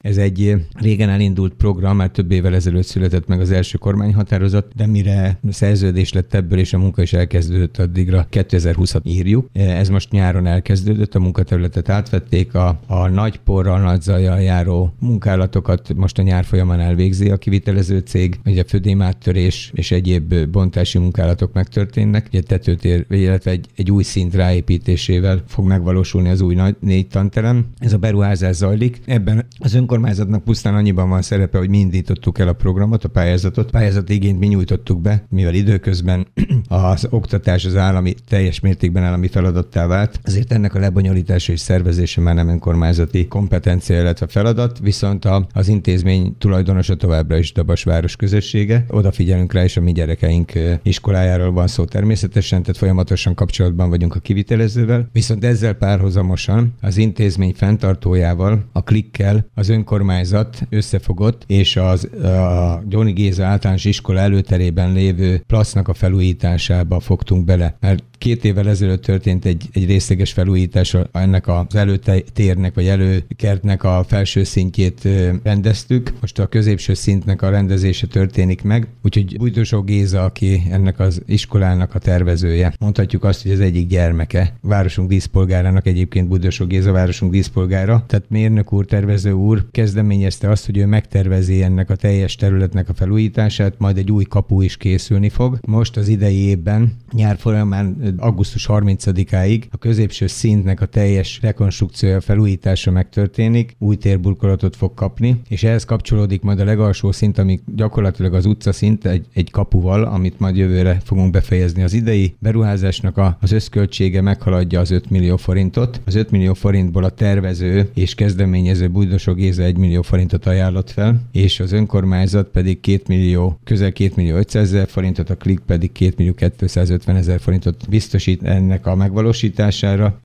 Ez egy régen elindult program, már több évvel ezelőtt született meg az első kormányhatározat, de mire szerződés lett ebből, és a munka is elkezdődött, addigra 2020-at írjuk. Ez most nyáron elkezdődött, a munkaterületet átvették, a nagy porral, nagy zajjal járó munkálatokat most a nyár folyamán elvégzi a kivitelező cég, ugye födémáttörés és egyéb bontási munkálatok megtörténnek, ugye tetőtér, illetve egy új szint ráépítésével fog megvalósulni az új 4 tanterem. Ez a beruházás zajlik. Ebben az önkormányzatnak pusztán annyiban van szerepe, hogy mi indítottuk el a programot, a pályázati igényt mi nyújtottuk be, mivel időközben az oktatás az teljes mértékben állami feladattá vált. Ezért ennek a lebonyolítása és szervezése már nem önkormányzati kompetencia, illetve feladat, viszont az intézmény tulajdonosa továbbra is Dabas város közössége. Odafigyelünk rá, és a mi gyerekeink iskolájáról van szó természetesen, tehát folyamatosan kapcsolatban vagyunk a kivitelezővel. Viszont ezzel párhuzamosan az intézmény fenntartójával, a Klikkel az önkormányzat összefogott, és a Gyóni Géza általános iskola előterében lévő plasznak a felújításába fogtunk bele. Mert 2 évvel ezelőtt történt egy részleges felújítás ennek az előtérnek, vagy előkertnek a felső szintjét rendeztük. Most a középső szintnek a rendezése történik meg, úgyhogy Bujdosó Géza, aki ennek az iskolának a tervezője, mondhatjuk azt, hogy az egyik gyermeke, városunk díszpolgárának, egyébként Bujdosó Géza városunk díszpolgára, tehát mérnök úr, tervező úr kezdeményezte azt, hogy ő megtervezi ennek a teljes területnek a felújítását, majd egy új kapu is készülni fog. Most az idei évben, nyár folyamán augusztus 30-áig a középső szintnek a teljes rekonstrukciója, felújítása megtörténik, új térburkolatot fog kapni, és ehhez kapcsolódik majd a legalsó szint, ami gyakorlatilag az utcaszint egy kapuval, amit majd jövőre fogunk befejezni. Az idei beruházásnak az összköltsége meghaladja az 5 millió forintot. Az 5 millió forintból a tervező és kezdeményező Bujdosó Géza 1 millió forintot ajánlott fel, és az önkormányzat pedig közel 2 millió 500 000 forintot, a Klik pedig 2 millió 250 000 forintot biztosít ennek a megvalósítására.